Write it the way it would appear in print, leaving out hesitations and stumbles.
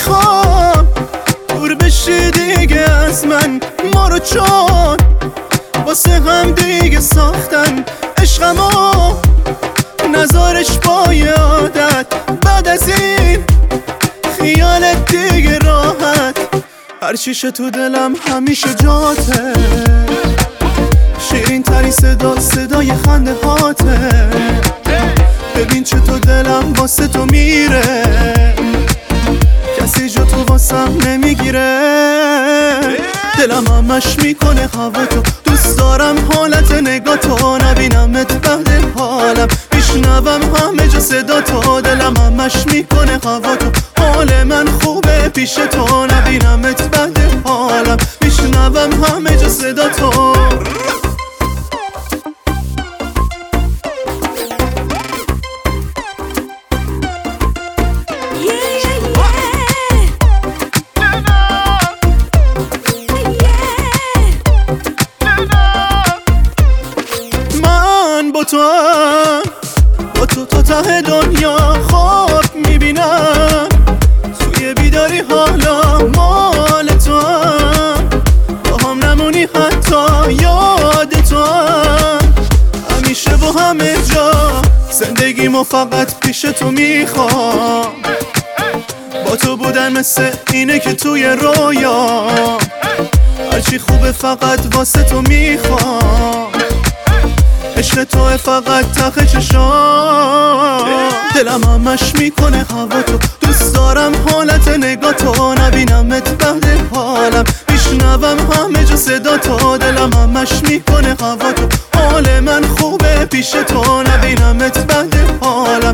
میخوام دور بشی دیگه از من، ما رو چون واسه هم دیگه ساختن عشقمو، نزارش با یه عادت بعد از این خیالت دیگه راحت. هرچیشه تو دلم همیشه جاته، شیرین ترین صدا صدای خنده هاته. ببین چطور دلم واسه تو میره، کسی جا تو واسم نمیگیره. دلم همش میکنه هوا تو، دوست دارم حالت نگاه تو، نبینمت بعد حالم میشنوم همه جا صدا تو. دلم همش میکنه هوا تو، حال من خوبه پیش تو، نبینمت بعد حالم میشنوم همه جا صدا تو. با تو تا ته دنیا خواب میبینم، توی بیداری حالا مال تو هم، با هم نمونی حتی یاد تو هم. همیشه با همه جا زندگیمو فقط پیش تو میخوام، با تو بودن مثل اینه که توی رویا، هرچی خوبه فقط واسه تو میخوام، عشق توه فقط ته چشام. دلم همش میکنه هوا تو، دوست دارم حالت نگاه تو، نبینمت بعد حالم میشنوم همه جا صدا تو. دلم همش میکنه هوا تو، حال من خوبه پیش تو، نبینمت بعد حالم